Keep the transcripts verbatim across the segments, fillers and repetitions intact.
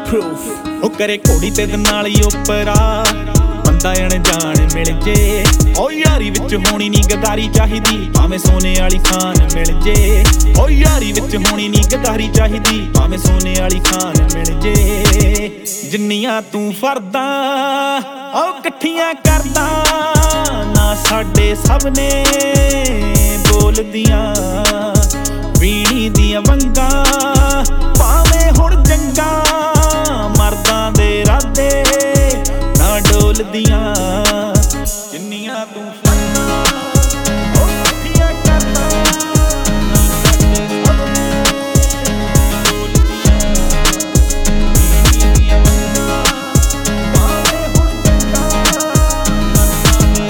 proof ਉਹ ਕਰੇ ਘੋੜੀ ਤੇ ਦੇ ਨਾਲ ਹੀ ਉਪਰਾ ਬੰਦਾ ਅਣਜਾਣ ਮਿਲ ਜੇ ਓ ਯਾਰੀ ਵਿੱਚ ਹੋਣੀ ਨੀ ਗਦਾਰੀ ਚਾਹੀਦੀ ਭਾਵੇਂ ਸੋਨੇ ਵਾਲੀ ਖਾਨ ਮਿਲ ਜੇ ਓ ਯਾਰੀ ਵਿੱਚ ਹੋਣੀ ਨੀ ਗਦਾਰੀ ਚਾਹੀਦੀ ਭਾਵੇਂ ਸੋਨੇ ਵਾਲੀ ਖਾਨ ਮਿਲ ਜੇ ਜਿੰਨੀਆਂ ਤੂੰ ਫਰਦਾ ਓ ਇਕੱਠੀਆਂ ਕਰਦਾ ਨਾ ਸਾਡੇ ਸਭ ਨੇ ਬੋਲਦੀਆਂ ਵੀਣੀ ਦੀਆਂ ਵੰਗਾਂ ਭਾਵੇਂ ਹੁਣ ਜੰਗਾਂ ਮਰਦਾਂ ਦੇ ਰਾਦੇ ਨਾ ਡੋਲਦੀਆਂ ਜਿੰਨੀਆਂ ਤੂੰ ਫਰਦਾ ਓ ਇਕੱਠੀਆਂ ਕਰਦਾ ਨਾ ਸਾਡੇ ਸਭ ਨੇ ਬੋਲਦੀਆਂ ਵੀਣੀ ਦੀਆਂ ਵੰਗਾਂ ਭਾਵੇਂ ਹੁਣ ਜੰਗਾਂ ਮਰਦਾਂ ਦੇ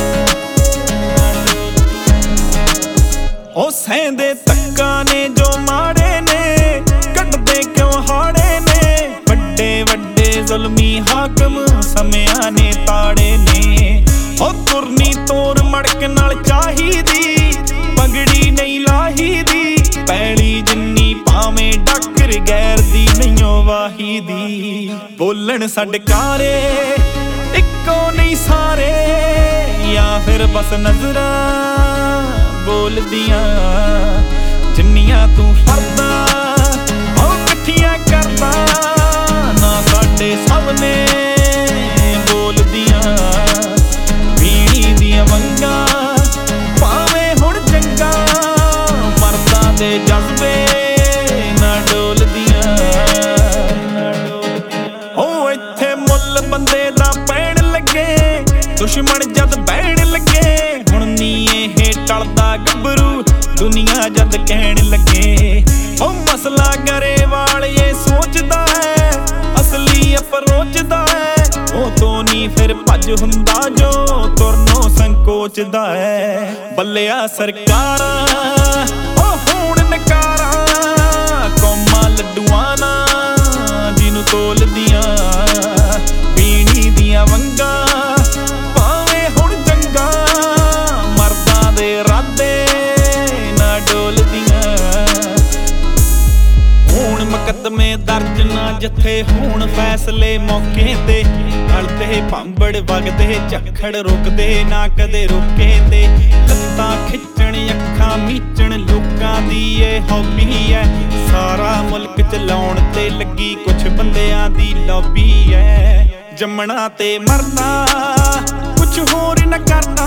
ਰਾਦੇ ਉਹ ਸਹਿੰਦੇ ਧੱਕਾ ਨੇ ਜੋ ਮਾੜੇ ਨੇ ਕੱਢਦੇ ਕਿਉਂ ਹਾੜੇ ਨੇ ਵੱਡੇ ਵੱਡੇ ਜ਼ੁਲਮੀ ਹਾਕਮ ਸਮਿਆਂ ਨੇ ਤਾੜੇ ਨੇ ਉਹ ਤੁਰਨੀ ਤੋਰ ਮੜਕ ਨਾਲ ਚਾਹੀਦੀ ਪਗੜੀ ਨਹੀਂ ਲਾਹੀਦੀ ਪੈਲੀ ਜਿੰਨੀ ਭਾਵੇਂ ਡਾਕਰ ਗੈਰ ਦੀ ਨਹੀਂਓ ਵਾਹੀਦੀ ਬੋਲਣ ਸੜਕਾਰੇ ਇੱਕੋ ਨਹੀਂ ਸਾਰੇ ਜਾਂ ਫਿਰ ਬਸ ਨਜ਼ਰਾਂ ਬੋਲਦੀਆਂ ਜਿੰਨੀਆਂ ਤੂੰ ਫਰਦਾ ਓ ਇਕੱਠੀਆਂ ਕਰਦਾ ਨਾ ਸਾਡੇ ਸਭ ਨੇ ਬੋਲਦੀਆਂ ਵੀਣੀ ਦੀਆਂ ਵੰਗਾਂ ਭਾਵੇਂ ਹੁਣ ਜੰਗਾਂ ਮਰਦਾਂ ਦੇ ਜਜ਼ਬੇ ਨਾ ਡੋਲਦੀਆਂ ਓ ਇੱਥੇ ਮੁੱਲ ਬੰਦੇ ਦਾ ਪੈਣ ਲੱਗੇ ਦੁਸ਼ਮਣ ਜਦ ਬਹਿਣ ਲੱਗੇ ਹੁਣ ਨੀ ਇਹ ਟਲਦਾ ਗੱਭਰੂ ਦੁਨੀਆ ਜਦ ਕਹਿਣ ਲੱਗੇ ਓ ਮਸਲਾ ਗਰੇਵਾਲ ਇਹ ਸੋਚਦਾ ਹੈ ਅਸਲੀ ਅਪਰੋਚਦਾ ਹੈ ਉਹ ਤੋਂ ਨੀ ਫਿਰ ਭੱਜ ਹੁੰਦਾ ਜੋ ਤੁਰਨੋਂ ਸੰਕੋਚਦਾ ਹੈ ਬੱਲਿਆ ਸਰਕਾਰਾਂ ਉਹ ਹੁਣ ਨਕਾਰਾਂ ਕੌਮਾਂ ਲੱਡੂਆਂ ਨਾ ਜਿਹਨੂੰ ਤੋਲਦੀਆਂ ਵੀਣੀ ਦੀਆਂ ਵੰਗਾਂ ਭਾਵੇਂ ਹੁਣ ਜੰਗਾਂ ਮਰਦਾਂ ਦੇ ਰਾਦੇ ਨਾ ਡੋਲਦੀਆਂ ਹੁਣ ਮੁਕੱਦਮੇ ਦਰਜ ਨਾ ਜਿੱਥੇ ਹੁਣ ਫੈਸਲੇ ਮੌਕੇ ਤੇ ਹਲਦੇ ਭਾਂਬੜ ਵਗਦੇ ਝੱਖੜ ਰੁਕਦੇ ਨਾ ਕਦੇ ਰੁਕੇ ਤੇ ਲੱਤਾਂ ਖਿੱਚਣ ਅੱਖਾਂ ਮੀਚਣ ਲੋਕਾਂ ਦੀ ਇਹ ਹੌਬੀ ਐ ਸਾਰਾ ਮੁਲਕ ਚਲਾਉਣ ਤੇ ਲੱਗੀ ਕੁਛ ਬੰਦਿਆਂ ਦੀ ਲੌਬੀ ਐ ਜੰਮਣਾ ਤੇ ਮਰਨਾ ਕੁਛ ਹੋਰ ਨਾ ਕਰਨਾ